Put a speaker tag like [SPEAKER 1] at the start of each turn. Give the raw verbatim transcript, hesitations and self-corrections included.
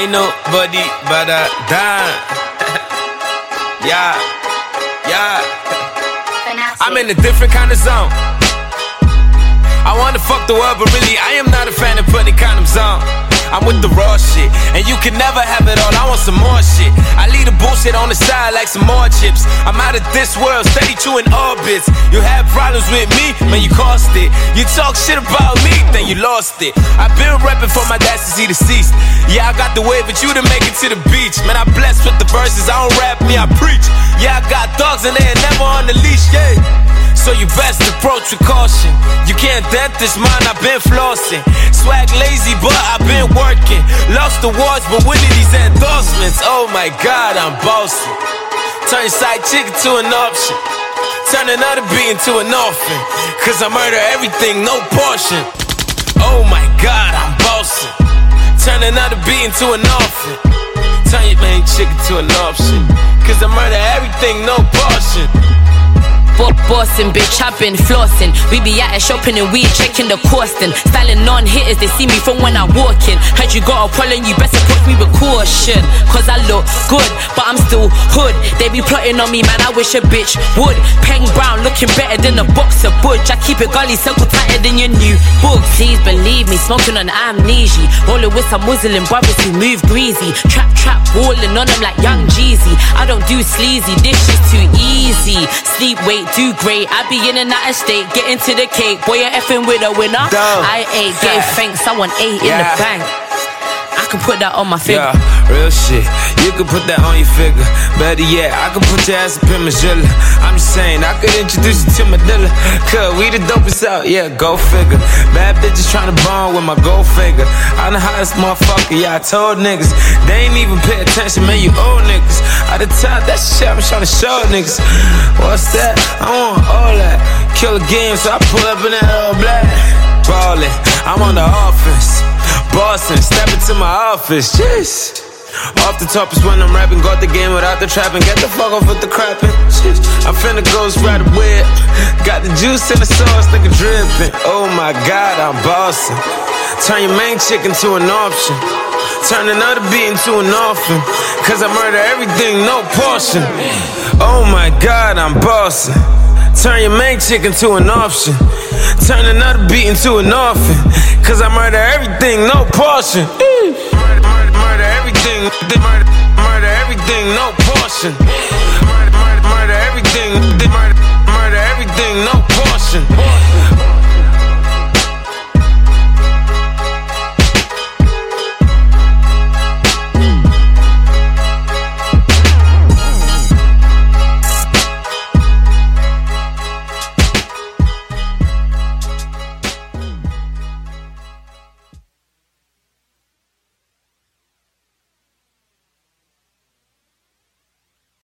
[SPEAKER 1] ain't nobody but a dime. Yeah, yeah. I'm in a different kind of zone. I wanna fuck the world, but really I am not a fan of putting condoms on. I'm with the raw shit, and you can never have it all. I want some more shit. I leave the bullshit on the side like some more chips. I'm out of this world, thirty-two in orbits. You have problems with me, man, you cost it. You talk shit about me, then you lost it. I've been repping for my dad since he deceased. Yeah, I got the way, but you to make it to the beach. Man, I'm blessed with the verses. I don't rap me, I preach. Yeah, I got dogs and they ain't never on the leash, yeah. So you best approach with caution. You can't dent this mind, I've been flossing. Swag lazy, but I've been working. Lost awards, but winning these endorsements. Oh my God, I'm bossing. Turn your side chick into an option. Turn another beat into an orphan. Cause I murder everything, no portion. Oh my God, I'm bossing. Turn another beat into an orphan. Turn your main chick into an option. Cause I murder everything, no portion.
[SPEAKER 2] Bossing, bitch, I've been flossing. We be out shopping and we checking the costing. Styling non-hitters, they see me from when I walk in. Heard you got a problem, you best approach me with caution. Cause I look good, but I'm still hood. They be plotting on me, man, I wish a bitch would. Peng Brown looking better than a box of budge. I keep it gully circle tighter than your new book. Please believe me, smoking on amnesia. Rolling with some Muslim brothers who move greasy. Trap, trap, walling on them like young Jeezy. I don't do sleazy, this shit's too easy. Sleep, wait, do great. I be in and out of state, get into the cake. Boy, you're effing with a winner. Dumb. I ate, gave thanks, I want eight yeah. in the bank. I can put that on my figure.
[SPEAKER 1] Yeah, real shit. You can put that on your figure. Better yet, I can put your ass up in my Jilla. I'm just saying, I could introduce you to my dealer. Cause we the dopest out, yeah, go figure. Bad bitches tryna bond with my gold figure. I'm the hottest motherfucker, yeah, I told niggas. They ain't even pay attention, man, you old niggas. At the top, that shit I'm tryna show niggas. What's that? I want all that. Kill a game, so I pull up in that all black. Ballin', I'm on the offense. Boston, step into my office, jeez. Off the top is when I'm rapping. Got the game without the trapping. Get the fuck off with the crapping, jeez. I'm finna ghost ride a whip. Got the juice in the sauce, nigga drippin'. Oh my God, I'm bossing. Turn your main chick into an option. Turn another beat into an orphan. Cause I murder everything, no portion. Oh my God, I'm bossing. Turn your main chick into an option. Turn another beat into an orphan. Cause I murder everything, no portion. Murder, murder, murder everything. Murder, murder everything, no portion. Murder, murder, murder everything. Murder.